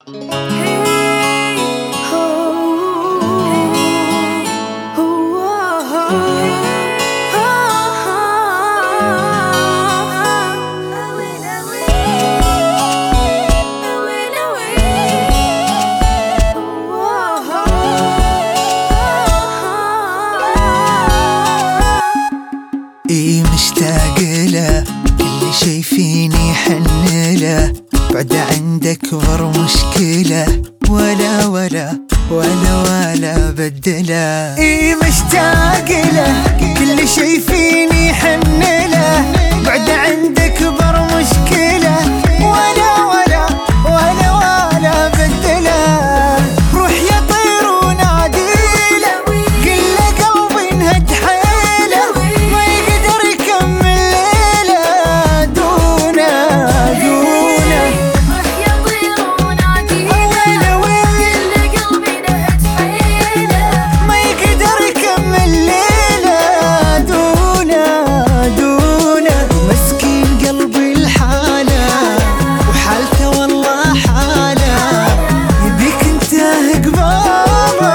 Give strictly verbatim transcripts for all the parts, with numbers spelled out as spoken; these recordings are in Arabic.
إي مشتاق له، كل شي فيني حن له، بعد عندك ور مشكلة، ولا ولا ولا ولا بدله. إي مشتاق له، كل شي فيني حن له، بعد عندك ور مشكلة، ولا ولا ولا ولا بدله. روح يا طير وناديله، قل له قلبي انهد حيله، ما يقدر يكمل ليله دونه دونه. روح يا طير وناديله، قل له قلبي انهد حيله، ما يقدر يكمل ليله دونه دونه. مسكين قلبي الحالة وحالته والله حالة، يبيك انتهى قبابه.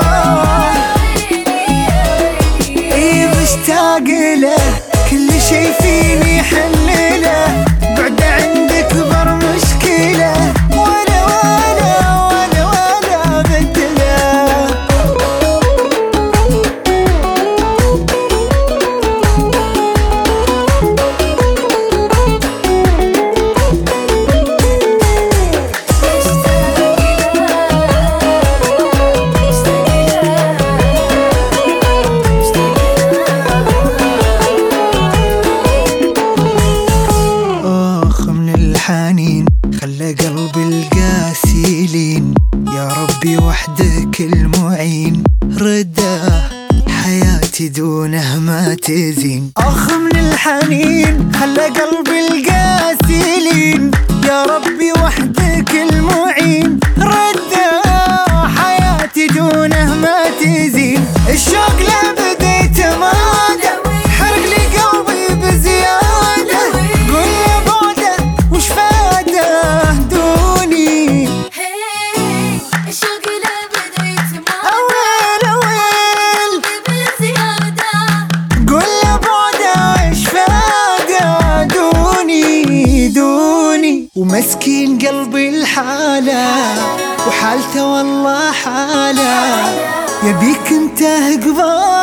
إي مشتاق له، كل شي فيني حن له، بعد عندك بر مشكلة، ولا ولا ولا ولا بدله. آخ من الحنين خلى قلبي القاسي يلين، يا ربي وحدك المعين، رداه حياتي دونه ما تزين. آخ من الحنين خلى قلبي القاسي يلين، يا ربي وحدك المعين، رداه حياتي دونه ما تزين. الشوق لا بديت ماده، حرق لي قلبي بزياده، قل لي بعده وش فاده دوني. الشوق له بديت ما أويل أويل بزيادة، قل لي بعده وش فاده دوني دوني. ومسكين قلبي الحالة وحالته والله حالة، يبيك انت قبال.